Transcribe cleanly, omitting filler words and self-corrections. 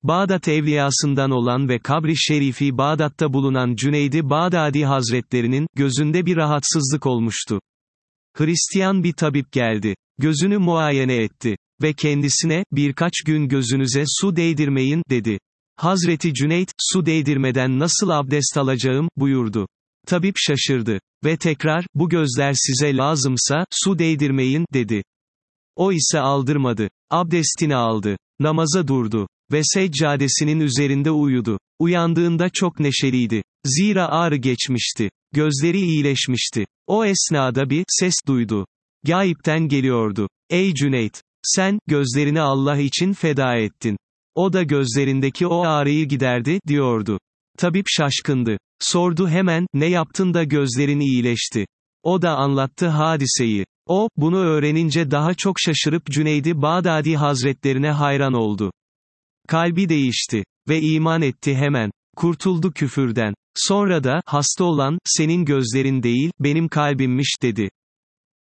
Bağdat evliyasından olan ve kabri şerifi Bağdat'ta bulunan Cüneyd-i Bağdadi Hazretlerinin, gözünde bir rahatsızlık olmuştu. Hristiyan bir tabip geldi. Gözünü muayene etti. Ve kendisine, birkaç gün gözünüze su değdirmeyin, dedi. Hazreti Cüneyd, su değdirmeden nasıl abdest alacağım, buyurdu. Tabip şaşırdı. Ve tekrar, bu gözler size lazımsa, su değdirmeyin, dedi. O ise aldırmadı. Abdestini aldı. Namaza durdu. Ve seccadesinin üzerinde uyudu. Uyandığında çok neşeliydi. Zira ağrı geçmişti. Gözleri iyileşmişti. O esnada bir ses duydu. Gayipten geliyordu. Ey Cüneyd! Sen, gözlerini Allah için feda ettin. O da gözlerindeki o ağrıyı giderdi, diyordu. Tabip şaşkındı. Sordu hemen, ne yaptın da gözlerin iyileşti? O da anlattı hadiseyi. O, bunu öğrenince daha çok şaşırıp Cüneyd-i Bağdadi Hazretlerine hayran oldu. Kalbi değişti. Ve iman etti hemen. Kurtuldu küfürden. Sonra da, hasta olan, senin gözlerin değil, benim kalbimmiş, dedi.